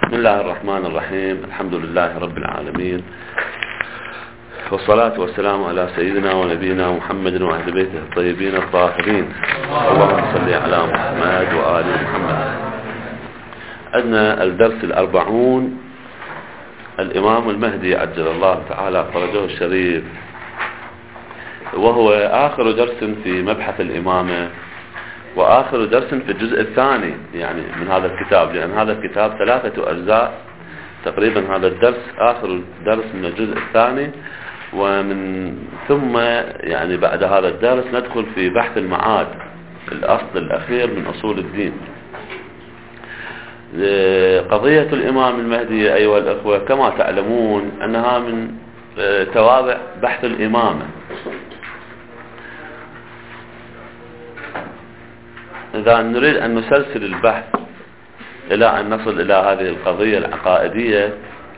بسم الله الرحمن الرحيم. الحمد لله رب العالمين، والصلاة والسلام على سيدنا ونبينا محمد وأهل بيته الطيبين الطاهرين. اللهم صل على محمد وآل محمد. عندنا الدرس 40، الإمام المهدي عجل الله تعالى فرجه الشريف، وهو آخر درس في مبحث الإمامة وآخر درس في الجزء الثاني يعني من هذا الكتاب، لأن هذا الكتاب 3 أجزاء تقريبا. هذا الدرس آخر درس من الجزء الثاني، ومن ثم يعني بعد هذا الدرس ندخل في بحث المعاد، الأصل الأخير من أصول الدين. قضية الإمام المهدي أيها الأخوة كما تعلمون أنها من توابع بحث الإمامة. إذا نريد أن نسلسل البحث إلى أن نصل إلى هذه القضية العقائدية،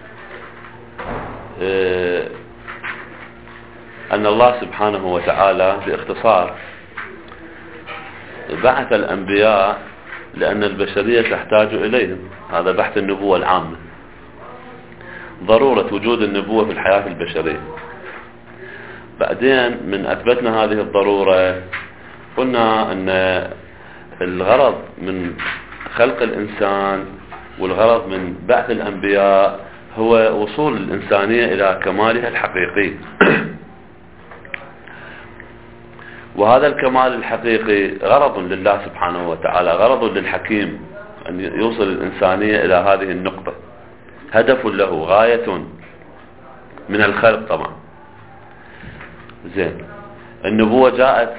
أن الله سبحانه وتعالى باختصار بعث الأنبياء لأن البشرية تحتاج إليهم. هذا بحث النبوة العامة، ضرورة وجود النبوة في الحياة البشرية. بعدين من أثبتنا هذه الضرورة قلنا أن الغرض من خلق الإنسان والغرض من بعث الأنبياء هو وصول الإنسانية إلى كمالها الحقيقي. وهذا الكمال الحقيقي غرض لله سبحانه وتعالى، غرض للحكيم أن يوصل الإنسانية إلى هذه النقطة، هدف له، غاية من الخلق طبعا. زين، النبوة جاءت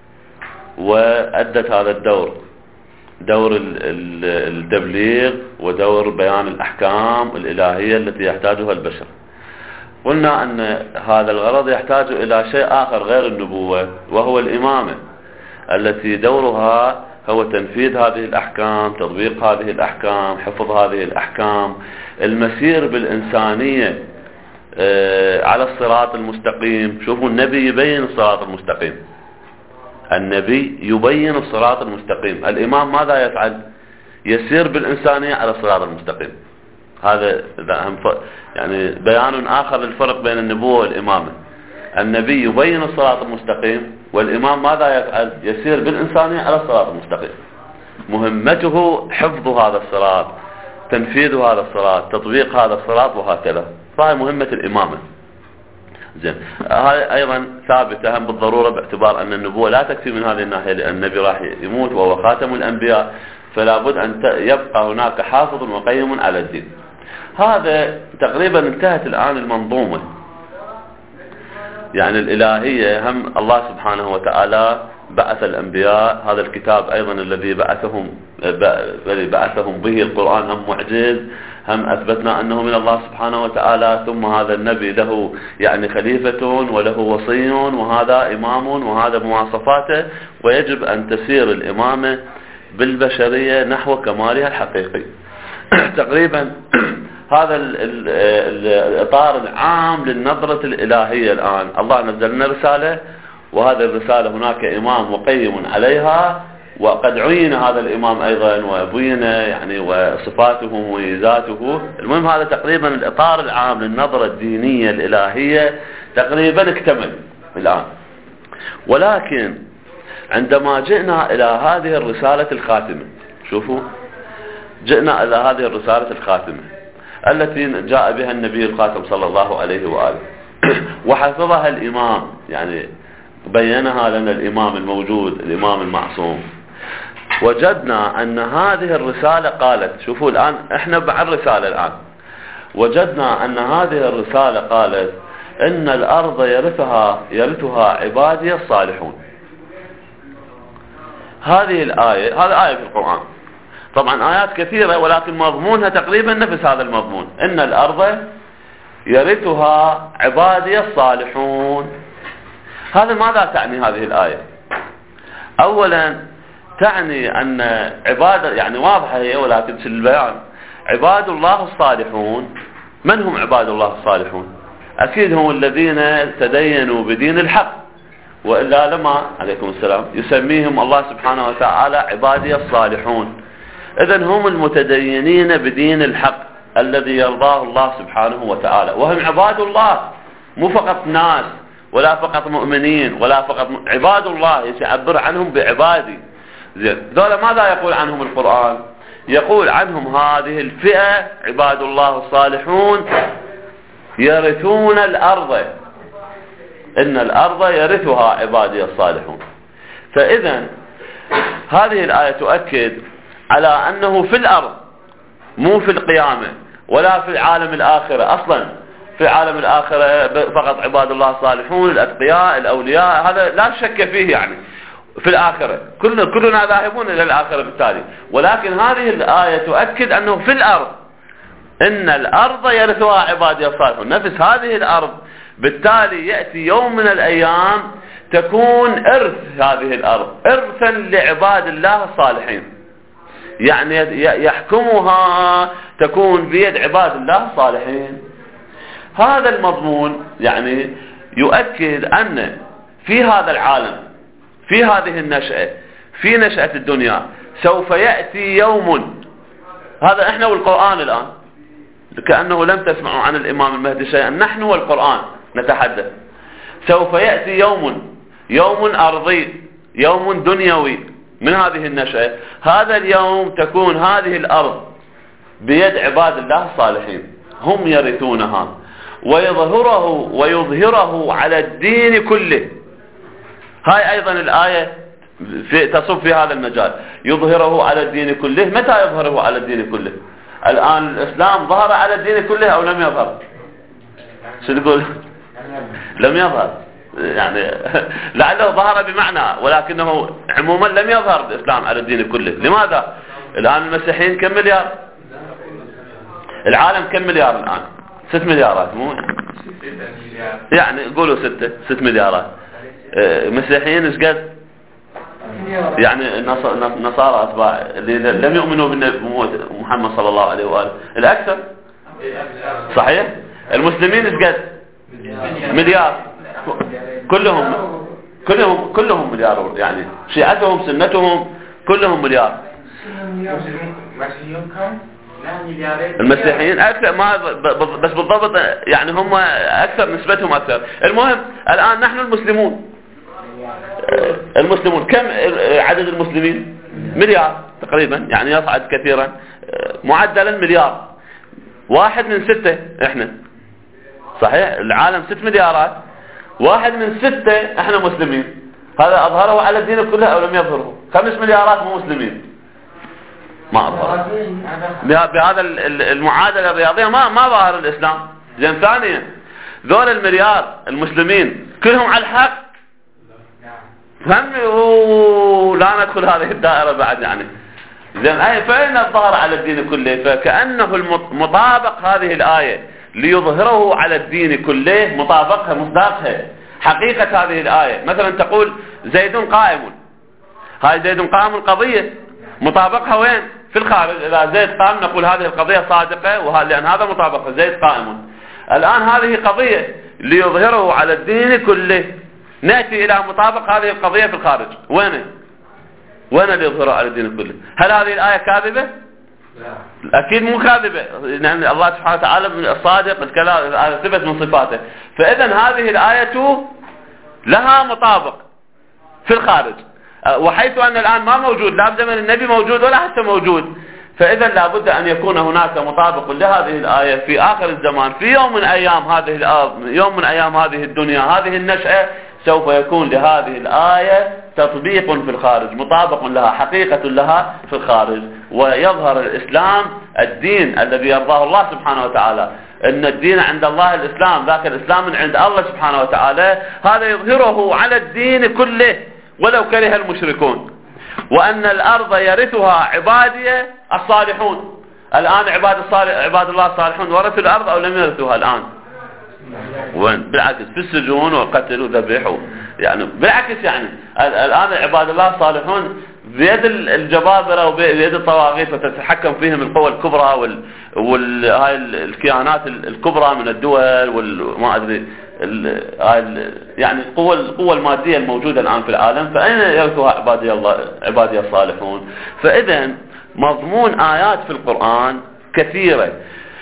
وأدت هذا الدور، دور التبليغ ودور بيان الأحكام الإلهية التي يحتاجها البشر. قلنا أن هذا الغرض يحتاج إلى شيء آخر غير النبوة، وهو الإمامة التي دورها هو تنفيذ هذه الأحكام، تطبيق هذه الأحكام، حفظ هذه الأحكام، المسير بالإنسانية على الصراط المستقيم. شوفوا، النبي يبين الصراط المستقيم، النبي يبين الصراط المستقيم. الإمام ماذا يفعل؟ يسير بالإنسانية على الصراط المستقيم. هذا يعني بيان آخر للفرق بين النبوة والإمامة. النبي يبين الصراط المستقيم، والإمام ماذا يفعل؟ يسير بالإنسانية على الصراط المستقيم. مهمته حفظ هذا الصراط، تنفيذ هذا الصراط، تطبيق هذا الصراط، وهكذا. فهي مهمة الإمامة. زين، هاي أيضا ثابتة هم بالضرورة، باعتبار أن النبوة لا تكفي من هذه الناحية، لأن النبي راح يموت وهو خاتم الأنبياء، فلا بد أن يبقى هناك حافظ وقيم على الدين. هذا تقريبا انتهت الآن المنظومة يعني الإلهية. هم الله سبحانه وتعالى بعث الأنبياء، هذا الكتاب أيضا الذي بعثهم به القرآن هم معجز، هم أثبتنا أنه من الله سبحانه وتعالى. ثم هذا النبي له يعني خليفة وله وصي، وهذا إمام، وهذا مواصفاته، ويجب أن تسير الإمامة بالبشرية نحو كمالها الحقيقي. تقريبا هذا الإطار العام للنظرة الإلهية. الآن الله نزل لنا رسالة، وهذه الرسالة هناك إمام وقيم عليها، وقد عين هذا الإمام أيضا وبين يعني وصفاته وميزاته. المهم هذا تقريبا الإطار العام للنظرة الدينية الإلهية تقريبا اكتمل الآن. ولكن عندما جئنا إلى هذه الرسالة الخاتمة، شوفوا، جئنا إلى هذه الرسالة الخاتمة التي جاء بها النبي الخاتم صلى الله عليه وآله وحفظها الإمام، يعني بينها لنا الإمام الموجود، الإمام المعصوم. وجدنا أن هذه الرسالة قالت، شوفوا الآن احنا بعد الرسالة الآن، وجدنا أن هذه الرسالة قالت إن الأرض يرثها عبادي الصالحون. هذه الآية، هذه آية في القرآن، طبعا آيات كثيرة، ولكن مضمونها تقريبا نفس هذا المضمون، إن الأرض يرثها عبادي الصالحون. هذا ماذا تعني هذه الآية؟ أولا تعني أن عبادة، يعني واضحة هي ولكن في البيان، عباد الله الصالحون. من هم عباد الله الصالحون؟ أكيد هم الذين تدينوا بدين الحق، وإلا لما عليكم السلام يسميهم الله سبحانه وتعالى عبادي الصالحون. إذن هم المتدينين بدين الحق، الذي يرضاه الله سبحانه وتعالى، وهم عباد الله، مو فقط ناس ولا فقط مؤمنين ولا فقط عباد الله، يعبر عنهم بعبادي. زين، ذولا ماذا يقول عنهم القرآن؟ يقول عنهم هذه الفئة عباد الله الصالحون يرثون الأرض، إن الأرض يرثها عبادي الصالحون. فإذا هذه الآية تؤكد على أنه في الأرض، مو في القيامة ولا في العالم الآخرة. أصلا في عالم الآخرة فقط عباد الله الصالحون الأتقياء الأولياء، هذا لا شك فيه يعني في الآخرة، كلنا ذاهبون إلى الآخرة بالتالي. ولكن هذه الآية تؤكد أنه في الأرض، إن الأرض يرثها عبادي الصالحون، نفس هذه الأرض. بالتالي يأتي يوم من الأيام تكون إرث هذه الأرض، إرثا لعباد الله الصالحين، يعني يحكمها تكون بيد عباد الله الصالحين. هذا المضمون يعني يؤكد أن في هذا العالم، في هذه النشأة، في نشأة الدنيا، سوف يأتي يوم، هذا احنا والقرآن الآن، كأنه لم تسمعوا عن الإمام المهدي شيئا، نحن والقرآن نتحدث. سوف يأتي يوم أرضي، يوم دنيوي من هذه النشأة. هذا اليوم تكون هذه الأرض بيد عباد الله الصالحين، هم يرثونها، ويظهره على الدين كله. هاي أيضا الآية تصب في هذا المجال، يظهره على الدين كله. متى يظهره على الدين كله؟ الآن الإسلام ظهر على الدين كله أو لم يظهر؟ شو تقول؟ لم يظهر، يعني لعله ظهر بمعنى، ولكنه عموما لم يظهر الإسلام على الدين كله. لماذا؟ الآن المسيحيين كم مليار؟ العالم كم مليار الآن؟ 6 مليارات، مو يعني قولوا 6 مليارات. مسيحيين ايش قد؟ يعني نصارى أتباع اللي لم يؤمنوا بموت محمد صلى الله عليه وآله الأكثر، صحيح؟ المسلمين ايش قد؟ مليار. كلهم مليار، يعني شيعتهم سنتهم كلهم مليار. المسيحيين أكثر، ما بس بالضبط يعني هم أكثر، نسبتهم أكثر. المهم الآن نحن المسلمون كم عدد المسلمين؟ مليار تقريبا، يعني يصعد كثيرا، معدلا مليار، 1 من 6 احنا، صحيح؟ العالم 6 مليارات، 1 من 6 احنا مسلمين. هذا أظهره على الدين كله أو لم يظهره؟ 5 مليارات مو مسلمين، ما أظهر بهذا المعادلة الرياضية، ما ظهر الإسلام. زين، ثانيا ذول المليار المسلمين كلهم على الحق، فهمني، لا ندخل هذه الدائرة بعد يعني. زين، فإن الظهر على الدين كله، فكأنه مطابق هذه الآية ليظهره على الدين كله، مطابقها مصداقها حقيقة هذه الآية. مثلا تقول زيد قائم، هاي زيد قائم قضية، مطابقها وين؟ في الخارج. إذا زيد قائم نقول هذه القضية صادقة، لأن هذا مطابقها، زيد قائم. الآن هذه قضية ليظهره على الدين كله، نأتي إلى مطابق هذه القضية في الخارج، وين ليظهره على الدين كله؟ هل هذه الآية كاذبة؟ لا، أكيد مو كاذبة، لأن الله سبحانه وتعالى الصادق، الكلام هذا صفة من صفاته. فإذا هذه الآية لها مطابق في الخارج، وحيث أن الآن ما موجود، لا بزمن النبي موجود ولا حتى موجود، فإذا لابد أن يكون هناك مطابق لهذه الآية في آخر الزمان، في يوم من أيام هذه الأرض، يوم من أيام هذه الدنيا، هذه النشأة، سوف يكون لهذه الآية تطبيق في الخارج، مطابق لها، حقيقة لها في الخارج، ويظهر الإسلام الدين الذي يرضاه الله سبحانه وتعالى. إن الدين عند الله الإسلام، ذاك الإسلام من عند الله سبحانه وتعالى، هذا يظهره على الدين كله ولو كره المشركون. وأن الأرض يرثها عبادي الصالحون. الآن عباد الله الصالحون ورثوا الأرض أو لم يرثوها الآن؟ وين؟ بالعكس، في السجون وقتل وذبح، يعني بالعكس، يعني الآن عباد الله الصالحون بيد الجبابرة وبيد الطواغيت، وتتحكم فيهم القوى الكبرى هاي الكيانات الكبرى من الدول وما أدري يعني القوة المادية الموجودة الآن في العالم. فأين يرثها عبادي الصالحون؟ فإذا مضمون آيات في القرآن كثيرة،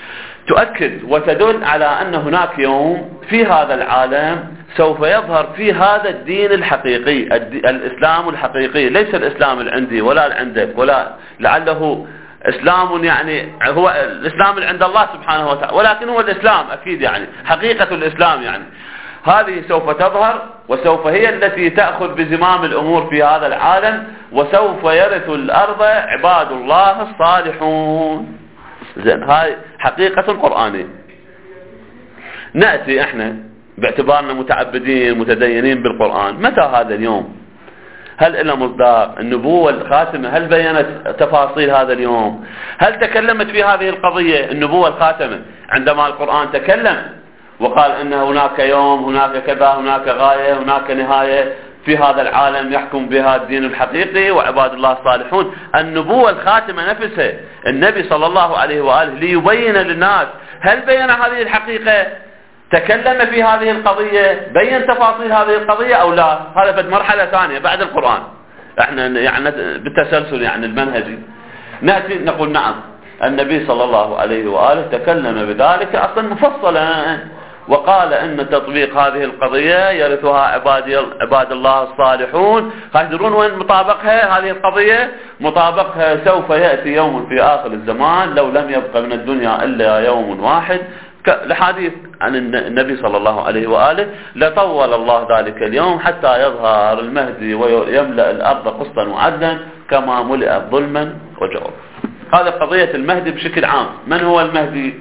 تؤكد وتدل على أن هناك يوم في هذا العالم سوف يظهر في هذا الدين الحقيقي، الإسلام الحقيقي، ليس الإسلام اللي عندي ولا عندك ولا لعله إسلام، يعني هو الإسلام اللي عند الله سبحانه وتعالى، ولكن هو الإسلام أكيد، يعني حقيقة الإسلام يعني هذه سوف تظهر، وسوف هي التي تأخذ بزمام الأمور في هذا العالم، وسوف يرث الأرض عباد الله الصالحون. زين، هاي حقيقة قرآنية. نأتي احنا باعتبارنا متعبدين متدينين بالقرآن، متى هذا اليوم؟ هل إلى مصداق النبوة الخاتمة؟ هل بينت تفاصيل هذا اليوم؟ هل تكلمت في هذه القضية النبوة الخاتمة عندما القرآن تكلم وقال أن هناك يوم، هناك كذا، هناك غاية، هناك نهاية في هذا العالم يحكم بها الدين الحقيقي وعباد الله الصالحون؟ النبوة الخاتمة نفسها النبي صلى الله عليه وآله ليبين للناس، هل بين هذه الحقيقة؟ تكلم في هذه القضية؟ بين تفاصيل هذه القضية أو لا؟ هذا في مرحلة ثانية بعد القرآن، احنا يعني بالتسلسل يعني المنهجي نأتي نقول نعم النبي صلى الله عليه وآله تكلم بذلك أصلا مفصلا، وقال أن تطبيق هذه القضية يرثها عباد الله الصالحون. تدرون وين مطابقها هذه القضية؟ مطابقها سوف يأتي يوم في آخر الزمان لو لم يبقى من الدنيا إلا يوم واحد، لحديث عن النبي صلى الله عليه وآله: لطول الله ذلك اليوم حتى يظهر المهدي ويملأ الأرض قسطا وعدلا كما ملئت ظلما وجورا. هذه قضية المهدي بشكل عام. من هو المهدي؟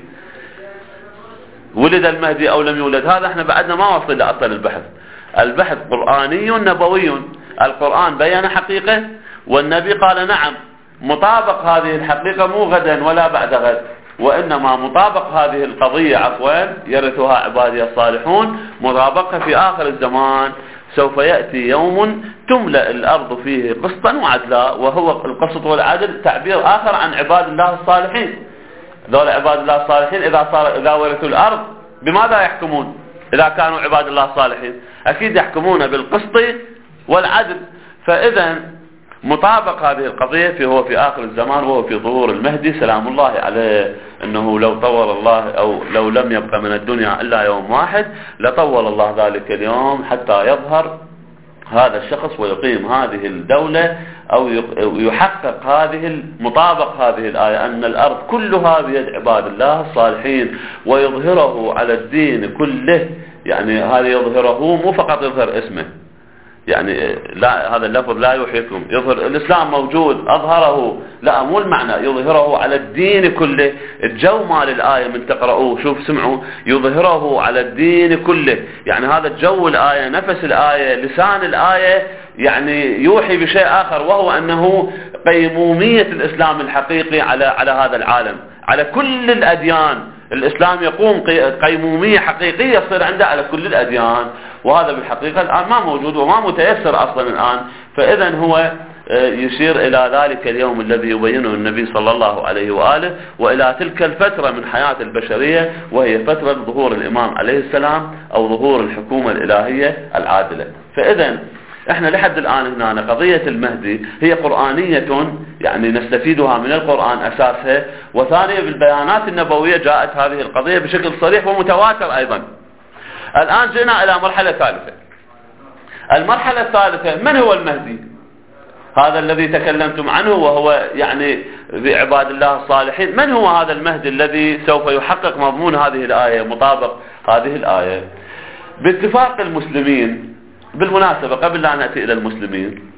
ولد المهدي أو لم يولد؟ هذا احنا بعدنا ما وصل لأصل البحث. البحث قرآني نبوي، القرآن بيان حقيقة والنبي قال نعم مطابق هذه الحقيقة مو غدا ولا بعد غد، وإنما مطابق هذه القضية يرثها عبادي الصالحون، مطابقها في آخر الزمان سوف يأتي يوم تملأ الأرض فيه قسطا وعدلا، وهو القسط والعدل تعبير آخر عن عباد الله الصالحين. ذول عباد الله الصالحين إذا ورثوا الأرض بماذا يحكمون؟ إذا كانوا عباد الله الصالحين أكيد يحكمون بالقسط والعدل. فإذا مطابق هذه القضية هو في آخر الزمان، وهو في ظهور المهدي سلام الله عليه، أنه لو طول الله أو لو لم يبقى من الدنيا إلا يوم واحد لطول الله ذلك اليوم حتى يظهر هذا الشخص ويقيم هذه الدولة أو يحقق مطابق هذه الآية أن الأرض كلها بيد عباد الله الصالحين، ويظهره على الدين كله. يعني هذا يظهره مو فقط يظهر اسمه، يعني لا، هذا اللفظ لا يوحيكم يظهر الإسلام موجود أظهره، لا مو المعنى، يظهره على الدين كله. الجو مال الآية من تقرأوه شوف سمعوا، يظهره على الدين كله، يعني هذا الجو الآية، نفس الآية، لسان الآية يعني يوحي بشيء آخر، وهو أنه قيمومية الإسلام الحقيقي على هذا العالم، على كل الأديان. الإسلام يقوم قيمومية حقيقية يصير عنده على كل الأديان، وهذا بالحقيقة الآن ما موجود وما متيسر أصلا الآن. فإذا هو يشير إلى ذلك اليوم الذي يبينه النبي صلى الله عليه وآله، وإلى تلك الفترة من حياة البشرية، وهي فترة ظهور الإمام عليه السلام أو ظهور الحكومة الإلهية العادلة. فإذا احنا لحد الآن هنا قضية المهدي هي قرآنية، يعني نستفيدها من القرآن أساسها، وثانيا بالبيانات النبوية جاءت هذه القضية بشكل صريح ومتواتر أيضا. الآن جئنا إلى مرحلة ثالثة. المرحلة الثالثة من هو المهدي؟ هذا الذي تكلمتم عنه وهو يعني بعباد الله الصالحين. من هو هذا المهدي الذي سوف يحقق مضمون هذه الآية مطابق هذه الآية؟ باتفاق المسلمين، بالمناسبة قبل لا نأتي إلى المسلمين،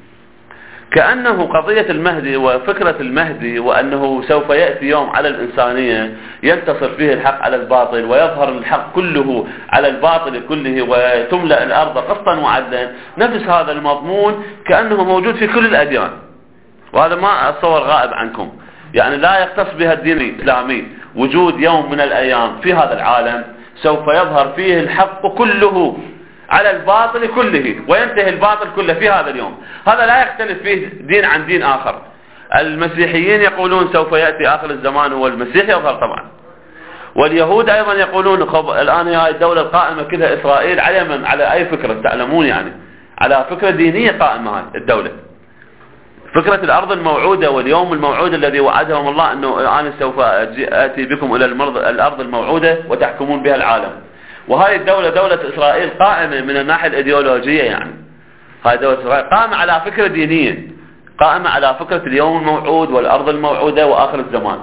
كأنه قضية المهدي وفكرة المهدي وأنه سوف يأتي يوم على الإنسانية ينتصر فيه الحق على الباطل، ويظهر الحق كله على الباطل كله، وتملأ الأرض قسطا وعدلا. نفس هذا المضمون كأنه موجود في كل الأديان، وهذا ما أتصور غائب عنكم، يعني لا يختص بها الدين الإسلامي. وجود يوم من الأيام في هذا العالم سوف يظهر فيه الحق كله على الباطل كله، وينتهي الباطل كله في هذا اليوم. هذا لا يختلف فيه دين عن دين آخر. المسيحيين يقولون سوف يأتي آخر الزمان هو المسيح يظهر طبعا، واليهود أيضا يقولون الآن هي الدولة القائمة كلها إسرائيل على من؟ على أي فكرة تعلمون؟ يعني على فكرة دينية قائمة هذه الدولة. فكرة الأرض الموعودة واليوم الموعود الذي وعدهم الله أنه أنا سوف آتي بكم إلى الأرض الموعودة وتحكمون بها العالم. وهذه الدولة دولة إسرائيل قائمة من الناحية الإيديولوجية، يعني هذه دولة إسرائيل قائمة على فكرة دينية، قائمة على فكرة اليوم الموعود والأرض الموعودة وآخر الزمان.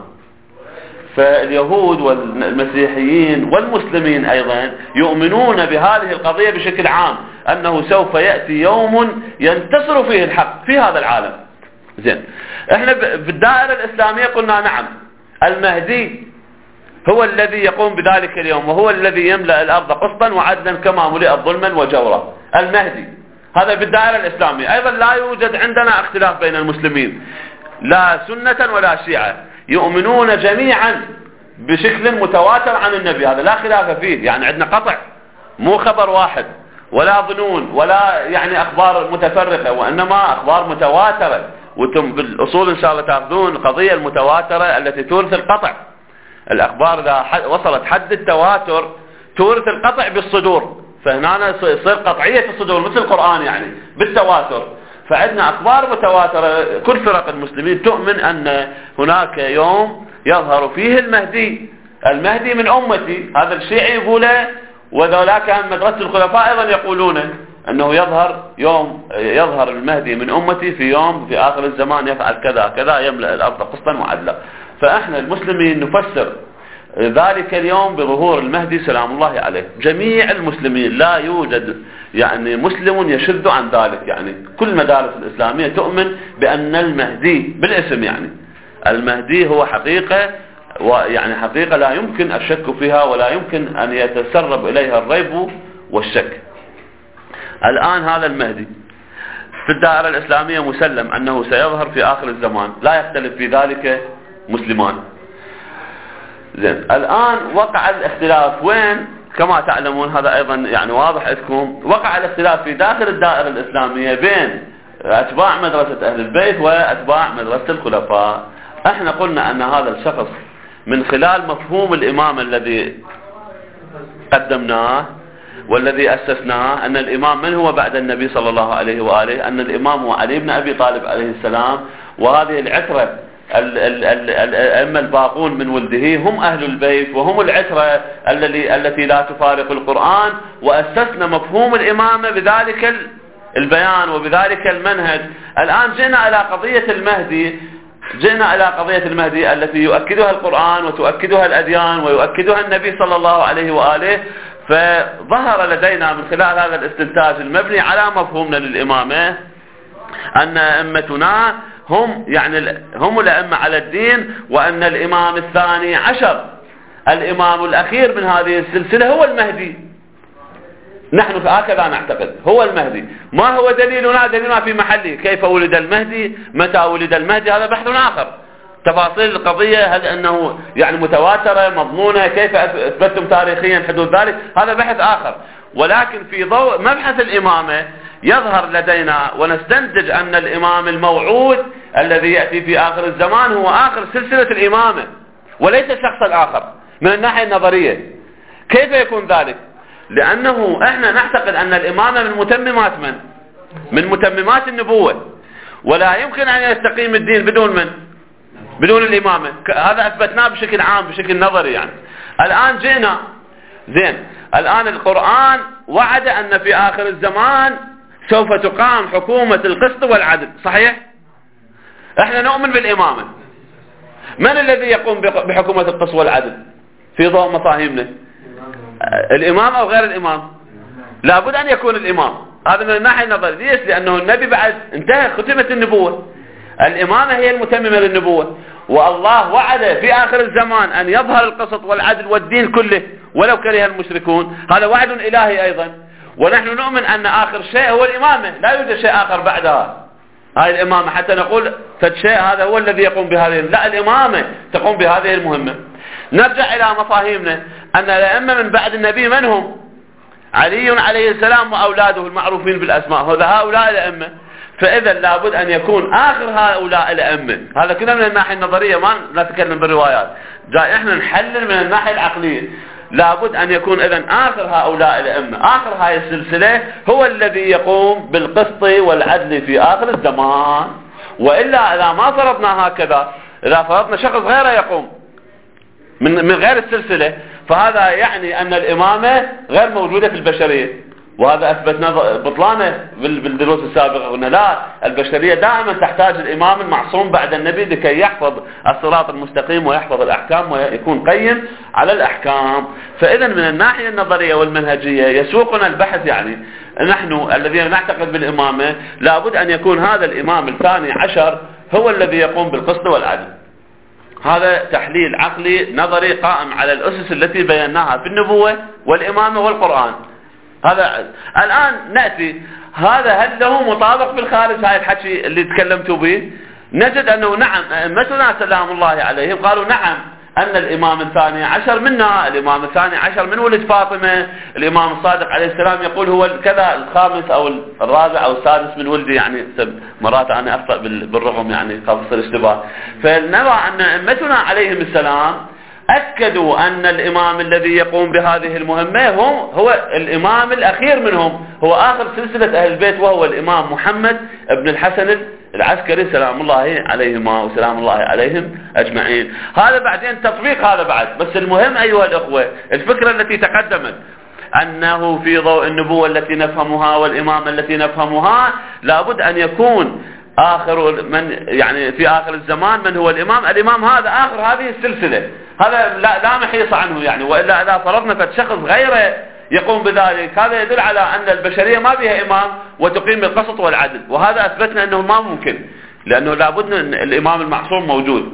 فاليهود والمسيحيين والمسلمين أيضا يؤمنون بهذه القضية بشكل عام، أنه سوف يأتي يوم ينتصر فيه الحق في هذا العالم. زين، احنا بالدائرة الإسلامية قلنا نعم، المهدي هو الذي يقوم بذلك اليوم، وهو الذي يملأ الأرض قسطا وعدلا كما ملئت ظلما وجورا. المهدي هذا بالدائرة الإسلامية. أيضا لا يوجد عندنا اختلاف بين المسلمين، لا سنة ولا شيعة، يؤمنون جميعا بشكل متواتر عن النبي، هذا لا خلاف فيه. يعني عندنا قطع، مو خبر واحد ولا ظنون ولا يعني أخبار متفرقة، وإنما أخبار متواترة. وانتم بالأصول إن شاء الله تأخذون القضية المتواترة التي تورث القطع. الأخبار إذا وصلت حد التواتر تورث القطع بالصدور، فهنا يصير قطعية الصدور مثل القرآن يعني بالتواتر. فعندنا أخبار متواترة، كل فرق المسلمين تؤمن أن هناك يوم يظهر فيه المهدي من أمتي. هذا الشيعي يقوله، وذولاك من مدرسة الخلفاء أيضا يقولون أنه يظهر المهدي من أمتي في آخر الزمان، يفعل كذا كذا، يملأ الأرض قسطا وعدلا. فإحنا المسلمين نفسر ذلك اليوم بظهور المهدي سلام الله عليه. جميع المسلمين، لا يوجد يعني مسلم يشذ عن ذلك. يعني كل المدارس الإسلامية تؤمن بأن المهدي بالاسم، يعني المهدي هو حقيقة، ويعني حقيقة لا يمكن الشك فيها ولا يمكن أن يتسرب إليها الريب والشك. الآن هذا المهدي في الدائرة الإسلامية مسلم أنه سيظهر في آخر الزمان، لا يختلف في ذلك مسلمان. زين، الآن وقع الاختلاف وين؟ كما تعلمون هذا أيضا يعني واضح لكم، وقع الاختلاف في داخل الدائرة الإسلامية بين أتباع مدرسة أهل البيت وأتباع مدرسة الخلفاء. احنا قلنا أن هذا الشخص من خلال مفهوم الإمامة الذي قدمناه والذي أسسناه، أن الإمام من هو بعد النبي صلى الله عليه وآله؟ أن الإمام هو علي بن أبي طالب عليه السلام، وهذه العترة الأئمة الباقون من ولده هم أهل البيت، وهم العترة التي لا تفارق القرآن. وأسسنا مفهوم الإمامة بذلك البيان وبذلك المنهج. الآن جئنا إلى قضية المهدي التي يؤكدها القرآن وتؤكدها الأديان ويؤكدها النبي صلى الله عليه وآله. فظهر لدينا من خلال هذا الاستنتاج المبني على مفهومنا للإمامة أن أئمتنا هم الأئمة على الدين، وأن الإمام الثاني عشر، الإمام الأخير من هذه السلسلة هو المهدي. نحن هكذا نعتقد، هو المهدي. ما هو دليلنا؟ دليلنا في محله. كيف ولد المهدي؟ متى ولد المهدي؟ هذا بحث آخر. تفاصيل القضية هل أنه يعني متواترة مضمونة، كيف أثبتتم تاريخيا حدوث ذلك؟ هذا بحث آخر. ولكن في ضوء مبحث الإمامة يظهر لدينا ونستنتج أن الإمام الموعود الذي يأتي في آخر الزمان هو آخر سلسلة الإمامة وليس الشخص الآخر من الناحية النظرية. كيف يكون ذلك؟ لأنه احنا نعتقد أن الإمامة من متممات النبوة، ولا يمكن أن يستقيم الدين بدون الإمامة. هذا أثبتناه بشكل عام بشكل نظري. يعني الآن جئنا الآن القرآن وعد أن في آخر الزمان سوف تقام حكومة القسط والعدل، صحيح؟ احنا نؤمن بالإمامة. من الذي يقوم بحكومة القسط والعدل في ضوء مفاهيمنا؟ الإمام أو غير الإمام؟ لابد أن يكون الإمام. هذا من الناحية النظرية. ليش؟ لأنه النبي بعد انتهى ختمت النبوة. الإمامة هي المتممة للنبوة، والله وعد في آخر الزمان أن يظهر القسط والعدل والدين كله ولو كره المشركون. هذا وعد إلهي أيضا. ونحن نؤمن أن آخر شيء هو الإمامة، لا يوجد شيء آخر بعدها. هاي الإمامة حتى نقول فالشيء هذا هو الذي يقوم بهذه، لا، الإمامة تقوم بهذه المهمة. نرجع إلى مفاهيمنا أن الأئمة من بعد النبي من هم؟ علي عليه السلام وأولاده المعروفين بالأسماء، هؤلاء الأئمة. فإذا لابد أن يكون آخر هؤلاء الأئمة. هذا كنا من الناحية النظرية، ما نتكلم بالروايات، جاي إحنا نحلل من الناحية العقلية. لابد أن يكون إذن آخر هؤلاء الأئمة، آخر هاي السلسلة هو الذي يقوم بالقسط والعدل في آخر الزمان. وإلا إذا ما فرضنا هكذا، إذا فرضنا شخص غيره يقوم من غير السلسلة، فهذا يعني أن الإمامة غير موجودة في البشرية، وهذا أثبتنا بطلانه بالدروس السابقة. قلنا لا، البشرية دائما تحتاج الإمام المعصوم بعد النبي لكي يحفظ الصراط المستقيم ويحفظ الأحكام ويكون قيم على الأحكام. فإذا من الناحية النظرية والمنهجية يسوقنا البحث، يعني نحن الذين نعتقد بالإمامة لابد أن يكون هذا الإمام الثاني عشر هو الذي يقوم بالقسط والعدل. هذا تحليل عقلي نظري قائم على الأسس التي بيناها في النبوة والإمامة والقرآن. هذا الآن نأتي، هذا هل له مطابق بالخارج؟ هاي الحكي اللي تكلمتوا به نجد أنه نعم، أئمتنا سلام الله عليهم قالوا نعم أن الإمام الثاني عشر منا، الإمام الثاني عشر من ولد فاطمة، الإمام الصادق عليه السلام يقول هو كذا الخامس أو الرابع أو السادس من ولدي، يعني مرات أنا أخطأ بالرغم يعني خاصة الاشتباه. فنرى أن أئمتنا عليهم السلام أكدوا أن الإمام الذي يقوم بهذه المهمة هو الإمام الأخير منهم، هو آخر سلسلة أهل البيت، وهو الإمام محمد بن الحسن العسكري سلام الله عليهما وسلام الله عليهم أجمعين. هذا بعدين تطبيق هذا بعد، بس المهم أيها الأخوة الفكرة التي تقدمت أنه في ضوء النبوة التي نفهمها والإمامة التي نفهمها لابد أن يكون آخر من، يعني في آخر الزمان من هو الإمام؟ الإمام هذا آخر هذه السلسلة، هذا لا محيص عنه يعني. وإلا إذا فرضنا فشخص غيره يقوم بذلك هذا يدل على أن البشرية ما بها إمام وتقيم القسط والعدل، وهذا أثبتنا أنه ما ممكن، لأنه لابد أن الإمام المعصوم موجود.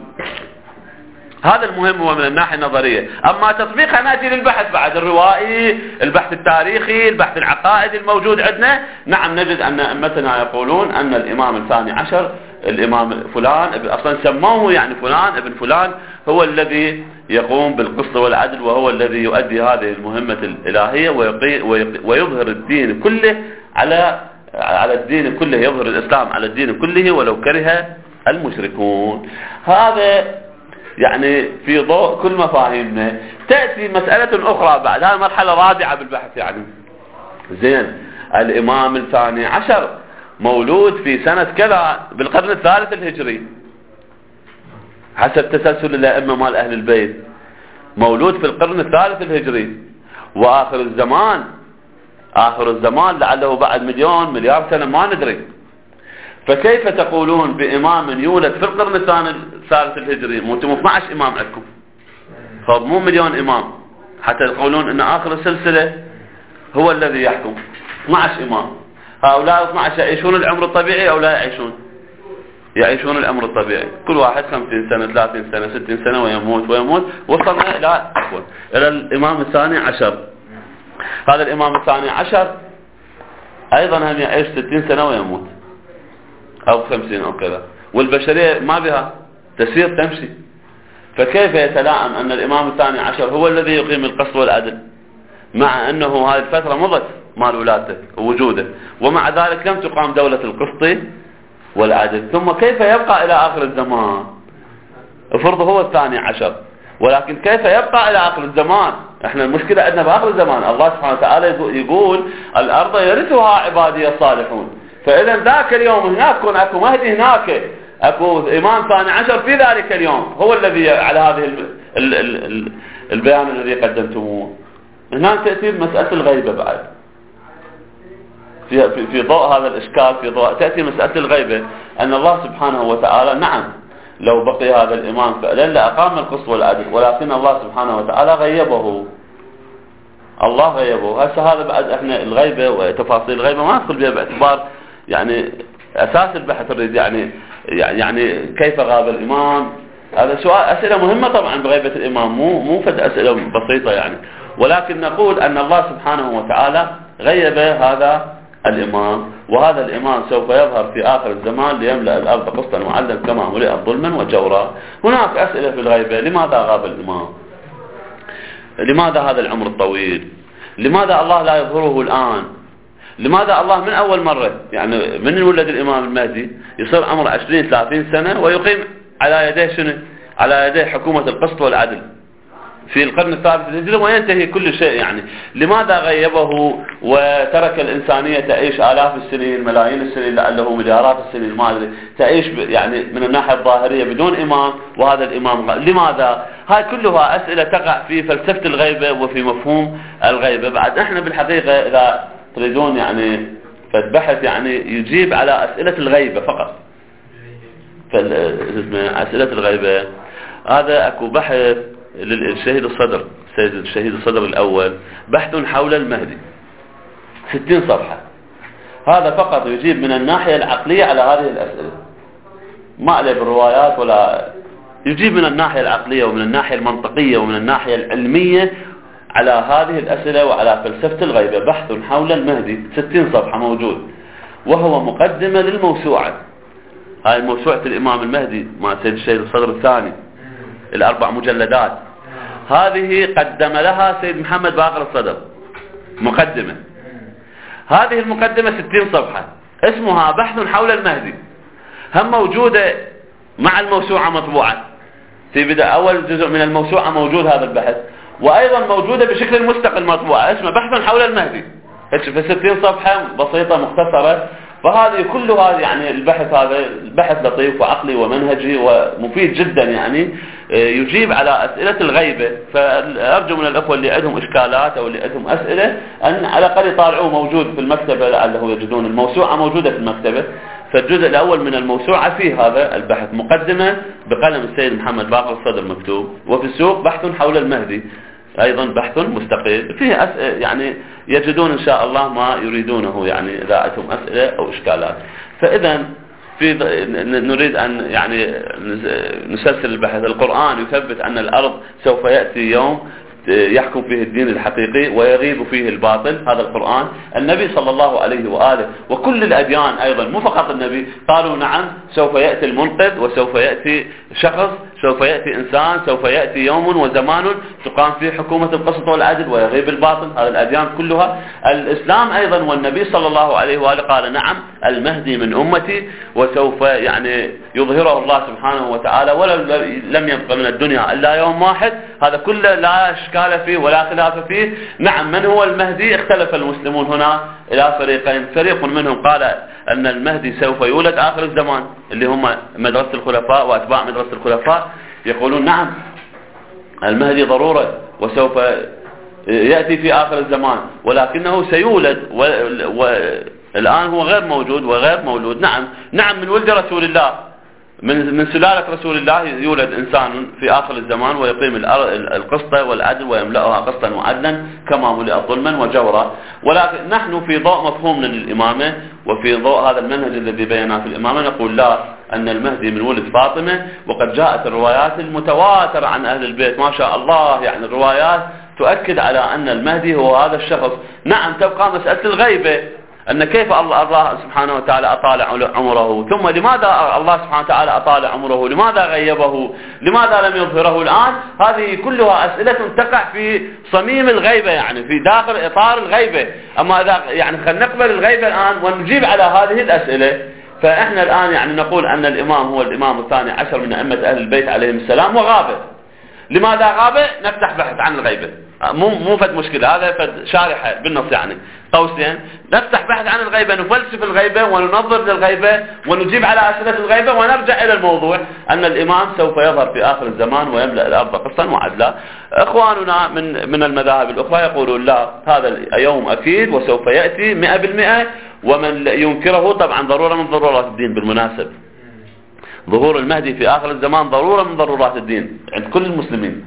هذا المهم هو من الناحية النظرية. أما تطبيقها نأتي للبحث بعد الروائي، البحث التاريخي، البحث العقائدي الموجود عندنا. نعم نجد أن أئمتنا يقولون أن الإمام الثاني عشر الإمام فلان، أصلا سموه يعني فلان ابن فلان هو الذي يقوم بالقسط والعدل، وهو الذي يؤدي هذه المهمة الإلهية ويظهر الدين كله على الدين كله، يظهر الإسلام على الدين كله ولو كره المشركون. هذا يعني في ضوء كل مفاهيمنا. تأتي مسألة أخرى بعد، هذه مرحلة رابعة بالبحث يعني. زين، الإمام الثاني عشر مولود في سنة كذا بالقرن الثالث الهجري حسب تسلسل الأئمة مال أهل البيت، مولود في القرن الثالث الهجري، وآخر الزمان لعله بعد مليون مليار سنة ما ندري. فكيف تقولون بإمام يولد في القرن الثالث الهجري؟ انتم 12 إمام عندكم، مو مليون إمام حتى تقولون أن آخر السلسلة هو الذي يحكم. 12 إمام، هؤلاء 12 يعيشون العمر الطبيعي أو لا يعيشون العمر الطبيعي؟ كل واحد 50 سنة 30 سنة 60 سنة ويموت. وصلنا إلى الإمام الثاني عشر. هذا الإمام الثاني عشر أيضا هم يعيش 60 سنة ويموت أو 50 أو كذا، والبشرية ما بها تسير تمشي. فكيف يتلائم أن الإمام الثاني عشر هو الذي يقيم القسط والعدل مع أنه هذه الفترة مضت مال ولادته ووجوده، ومع ذلك لم تقام دولة القسط والعدل؟ ثم كيف يبقى إلى آخر الزمان؟ افرض هو الثاني عشر، ولكن كيف يبقى إلى آخر الزمان؟ احنا المشكلة عندنا بآخر الزمان. الله سبحانه وتعالى يقول الأرض يرثها عبادي الصالحون. فإذا ذاك اليوم هناك يكون أكو مهدي، هناك أكو إمام ثاني عشر في ذلك اليوم هو الذي على هذه البيان الذي قدمتموه. هناك تأتي مسألة الغيبة بعد في ضوء هذا الإشكال، في ضوء تأتي مسألة الغيبة أن الله سبحانه وتعالى نعم لو بقي هذا الإمام فعلا لأقام القسط والعدل، ولكن الله سبحانه وتعالى غيبه. هسه هذا بعد احنا الغيبة وتفاصيل الغيبة ما ندخل بها باعتبار يعني أساس البحث الرئيسي، يعني كيف غاب الإمام. هذا سؤال، أسئلة مهمة طبعا بغيبة الإمام، مو فد أسئلة بسيطة يعني. ولكن نقول أن الله سبحانه وتعالى غيب هذا الإمام، وهذا الإمام سوف يظهر في آخر الزمان ليملأ الأرض قسطا وعدلا كما ملئت ظلما وجورا. هناك أسئلة في الغيبة. لماذا غاب الإمام؟ لماذا هذا العمر الطويل؟ لماذا الله لا يظهره الآن؟ لماذا الله من أول مرة يعني من ولد الإمام المهدي يصير عمره 20-30 سنة ويقيم على يديه شنو؟ على يديه حكومة القسط والعدل؟ في القرن الثالث الهجري وينتهي كل شيء يعني. لماذا غيبه وترك الإنسانية تعيش آلاف السنين ملايين السنين لعله مليارات السنين ما أدري تعيش يعني من الناحية الظاهرية بدون إمام، وهذا الإمام لماذا؟ هاي كلها أسئلة تقع في فلسفة الغيبة وفي مفهوم الغيبة. بعد احنا بالحقيقة إذا تريدون يعني فالبحث يعني يجيب على أسئلة الغيبة فقط، أسئلة الغيبة هذا أكو بحث للشهيد الصدر، الشهيد الصدر الأول، بحث حول المهدي 60 صفحة. هذا فقط يجيب من الناحية العقلية على هذه الأسئلة، ما عليه بالروايات ولا، يجيب من الناحية العقلية ومن الناحية المنطقية ومن الناحية العلمية على هذه الأسئلة وعلى فلسفة الغيبة. بحث حول المهدي 60 صفحة موجود، وهو مقدمة للموسوعة. هاي موسوعة الإمام المهدي مع سيد الشهيد الصدر الثاني، ال4 مجلدات، هذه قدم لها سيد محمد باقر الصدر مقدمة. هذه المقدمة 60 صفحة اسمها بحث حول المهدي، هم موجودة مع الموسوعة مطبوعة في بدء أول جزء من الموسوعة موجود هذا البحث، وأيضا موجودة بشكل مستقل مطبوعة اسمها بحث حول المهدي في 60 صفحة بسيطة مختصرة. فهذه كلها يعني البحث هذا البحث لطيف وعقلي ومنهجي ومفيد جدا يعني، يجيب على أسئلة الغيبة. فأرجو من الأخوة اللي عندهم إشكالات أو اللي عندهم أسئلة أن على الأقل يطالعوه، موجود في المكتبة لعله يجدون الموسوعة موجودة في المكتبة. فالجزء الأول من الموسوعة فيه هذا البحث، مقدمة بقلم السيد محمد باقر الصدر مكتوب، وفي السوق بحث حول المهدي أيضا بحث مستقل فيه يعني يجدون إن شاء الله ما يريدونه يعني إذا عندهم أسئلة أو إشكالات. فإذا نريد أن يعني نسلسل البحث. القرآن يثبت أن الأرض سوف يأتي يوم يحكم فيه الدين الحقيقي ويغيب فيه الباطل، هذا القرآن. النبي صلى الله عليه وآله وكل الأديان أيضا مو فقط النبي قالوا نعم سوف يأتي المنقذ وسوف يأتي شخص، سوف يأتي إنسان، سوف يأتي يوم وزمان تقام فيه حكومة القسط والعدل ويغيب الباطل، هذه الأديان كلها. الإسلام أيضا والنبي صلى الله عليه وآله قال نعم المهدي من أمتي وسوف يعني يظهره الله سبحانه وتعالى ولو لم يبقى من الدنيا إلا يوم واحد. هذا كله لا إشكال فيه ولا خلاف فيه. نعم من هو المهدي؟ اختلف المسلمون هنا إلى فريقين، فريق منهم قال أن المهدي سوف يولد آخر الزمان اللي هم مدرسة الخلفاء وأتباع مدرسة الخلفاء، يقولون نعم المهدي ضرورة وسوف يأتي في آخر الزمان ولكنه سيولد والآن هو غير موجود وغير مولود. نعم من ولد رسول الله من سلالة رسول الله يولد إنسان في آخر الزمان ويقيم القسط والعدل ويملأها قسطا وعدلا كما ملئ ظلما وجورا. ولكن نحن في ضوء مفهومنا للإمامة وفي ضوء هذا المنهج الذي بيناه في الإمامة نقول لا، أن المهدي من ولد فاطمة. وقد جاءت الروايات المتواترة عن أهل البيت ما شاء الله، يعني الروايات تؤكد على أن المهدي هو هذا الشخص. نعم تبقى مسألة الغيبة، أن كيف الله سبحانه وتعالى أطال عمره، ثم لماذا الله سبحانه وتعالى أطال عمره، لماذا غيبه، لماذا لم يظهره الآن. هذه كلها أسئلة تقع في صميم الغيبة يعني في داخل إطار الغيبة. أما إذا يعني خلينا نقبل الغيبة الآن ونجيب على هذه الأسئلة. فإحنا الآن يعني نقول أن الإمام هو الإمام الثاني عشر من أئمة أهل البيت عليهم السلام وغاب. لماذا غاب؟ نفتح بحث عن الغيبة، مو فد مشكلة، هذا فد شارحة بالنص يعني قوسين. نفتح بحث عن الغيبة، نفلسف الغيبة وننظر للغيبة ونجيب على أسئلة الغيبة ونرجع إلى الموضوع أن الإمام سوف يظهر في آخر الزمان ويملأ الأرض قسطا وعدلا. إخواننا من المذاهب الأخرى يقولون لا، هذا يوم أكيد وسوف يأتي 100%، ومن ينكره طبعا ضرورة من ضرورات الدين. بالمناسبة ظهور المهدي في آخر الزمان ضرورة من ضرورات الدين عند كل المسلمين،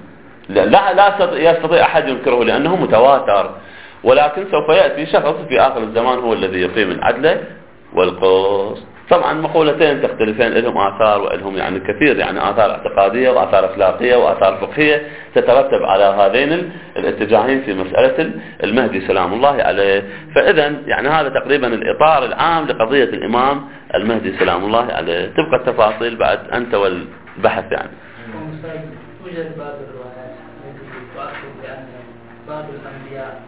لا يستطيع أحد ينكره لأنه متواتر. ولكن سوف يأتي شخص في آخر الزمان هو الذي يقيم العدل والقسط. طبعا مقولتين تختلفين، لهم آثار ولهم يعني كثير يعني آثار اعتقادية وآثار أخلاقية وآثار فقهية تترتب على هذين الاتجاهين في مسألة المهدي سلام الله عليه. فإذا يعني هذا تقريبا الإطار العام لقضية الإمام المهدي سلام الله عليه. تبقى التفاصيل بعد أنت والبحث يعني. توجد بعض الروايات التي تؤكد بأن بعض الأنبياء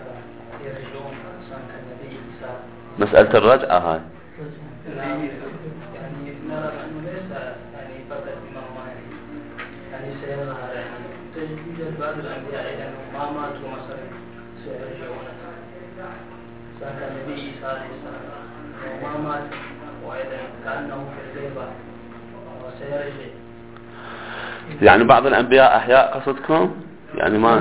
يرجعون كالنبي عيسى. مسألة الرجعة هاي يعني نرى أنه ليس يعني فقط إمام مهدي، يعني سيظهر يوجد بعض الأنبياء أيضا ما ماتوا مثلا سيرجعون، كان النبي عيسى عليه السلام وما مات وأيضا كأنه في الغيبة وسيرجع. يعني بعض الأنبياء أحياء قصدكم؟ يعني ما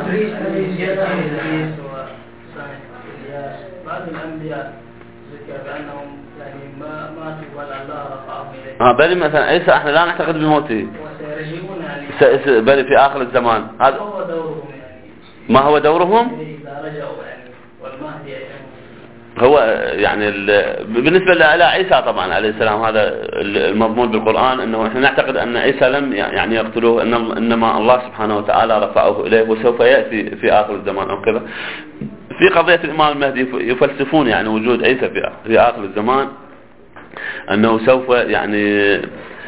بعض الأنبياء ذكر بأنهم يعني ما ماتوا ولا الله رفعهم إليه. بل مثلا عيسى احنا لا نعتقد بموته وسيرجعون يعني بل في آخر الزمان. هذا هو دورهم يعني. ما هو دورهم؟ إذا رجعوا يعني والمهدي يعني. هو يعني بالنسبة لعيسى طبعا عليه السلام هذا المضمون بالقرآن أنه احنا نعتقد أن عيسى لم يعني يقتلوه، إنما الله سبحانه وتعالى رفعه إليه وسوف يأتي في آخر الزمان أو كذا. في قضية الإمام المهدي يفلسفون يعني وجود عيسى في آخر الزمان، أنه سوف يعني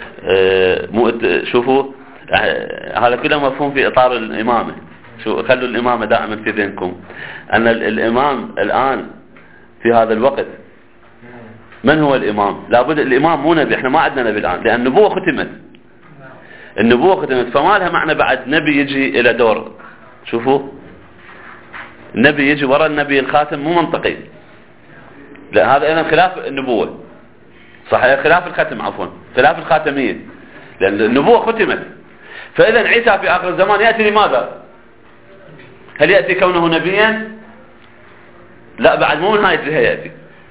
شوفوا هذا كله مفهوم في إطار الإمامة. خلوا الإمامة دائما في ذهنكم أن الإمام الآن في هذا الوقت من هو الإمام؟ لابد الإمام مو نبي، احنا ما عندنا نبي الآن لأن النبوة ختمت. النبوة ختمت فما لها معنى بعد نبي يجي إلى دور. شوفوا النبي يجي وراء النبي الخاتم مو منطقي، لا هذا أيضا خلاف النبوة صحيح، خلاف الختم عفوا، خلاف الخاتمية، لأن النبوة ختمت. فإذا عيسى في آخر الزمان يأتي لماذا؟ هل يأتي كونه نبيا؟ لا بعد مو من هاي الجهة يأتي،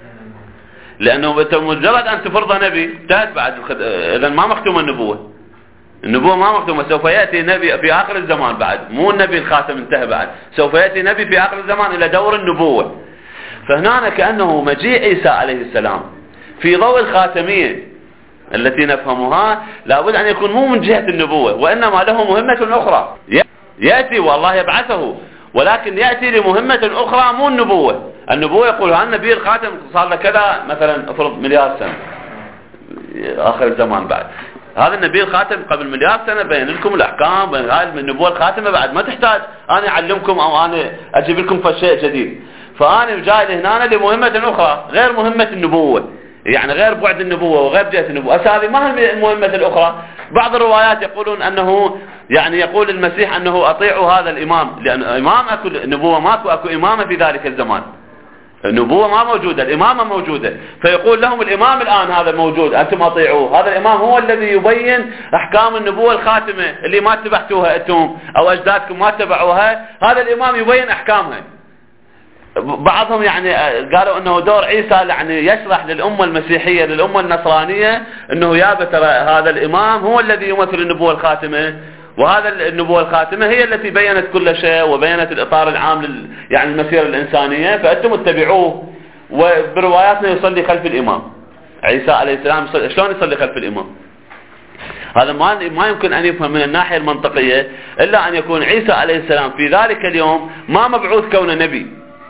لأنه مجرد أن تفرض نبي انتهت بعد إذا ما مختومة النبوة. النبوة ما مختومة، سوف يأتي نبي في آخر الزمان بعد، مو النبي الخاتم انتهى بعد، سوف يأتي نبي في آخر الزمان إلى دور النبوة. فهنا كأنه مجيء عيسى عليه السلام في ضوء الخاتمية التي نفهمها لابد أن يكون مو من جهة النبوة، وإنما له مهمة أخرى يأتي والله يبعثه، ولكن يأتي لمهمة أخرى مو النبوة. النبوة يقول ها النبي الخاتم صار له كذا مثلا افرض مليار سنة آخر الزمان بعد، هذا النبي الخاتم قبل مليار سنة بين لكم الأحكام، بين هذه النبوة الخاتمة بعد ما تحتاج أنا أعلمكم أو أنا أجيب لكم شيء جديد. فأنا جاي هنا لمهمة أخرى غير مهمة النبوة، يعني غير بعد النبوة وغير جهة النبوة. هذه ما هي المهمة الأخرى. بعض الروايات يقولون أنه يعني يقول المسيح أنه أطيعوا هذا الإمام، لأن إمام أكو نبوة ماكو، أكو إمامة في ذلك الزمان، النبوة ما موجودة، الإمامة موجودة. فيقول لهم الإمام الآن هذا موجود أنتم أطيعوه، هذا الإمام هو الذي يبين أحكام النبوة الخاتمة اللي ما اتبعتوها أنتم أو أجدادكم ما اتبعوها، هذا الإمام يبين أحكامها. بعضهم يعني قالوا أنه دور عيسى يعني يشرح للأمة المسيحية للأمة النصرانية أنه يا ترى هذا الإمام هو الذي يمثل النبوة الخاتمة، وهذا النبوة الخاتمة هي التي بينت كل شيء وبينت الإطار العام يعني المسيرة الإنسانية، فأنتم اتبعوه. وبرواياتنا يصلي خلف الإمام عيسى عليه السلام. شلون يصلي خلف الإمام؟ هذا ما يمكن أن يفهم من الناحية المنطقية إلا أن يكون عيسى عليه السلام في ذلك اليوم ما مبعوث كونه نبي،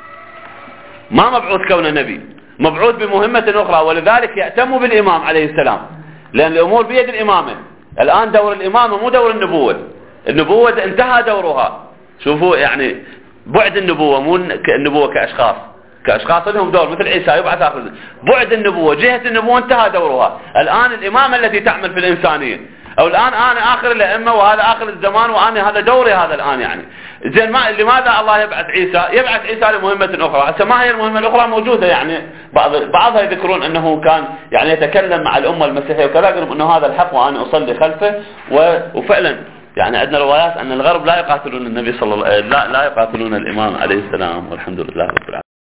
ما مبعوث كونه نبي، مبعوث بمهمة أخرى، ولذلك يأتم بالإمام عليه السلام، لأن الأمور بيد الإمامة. الآن دور الإمامة مو دور النبوة، النبوة انتهى دورها. شوفوا يعني بعد النبوة مو النبوة كأشخاص لهم دور مثل عيسى يبعث آخر، بعد النبوة جهة النبوة انتهى دورها. الآن الإمامة التي تعمل في الإنسانية، أو الآن أنا آخر الأئمة وهذا آخر الزمان وأنا هذا دوري هذا الآن يعني. زين لماذا الله يبعث عيسى؟ يبعث عيسى لمهمة أخرى. هسه ما هي المهمة الأخرى موجودة يعني بعضها يذكرون أنه كان يعني يتكلم مع الأمة المسيحية وكذا، يقولون أنه هذا الحق وأنا أصلي خلفه. وفعلا يعني عندنا روايات أن الغرب لا يقاتلون النبي صلى الله عليه وسلم، لا يقاتلون الإمام عليه السلام، والحمد لله رب العالمين.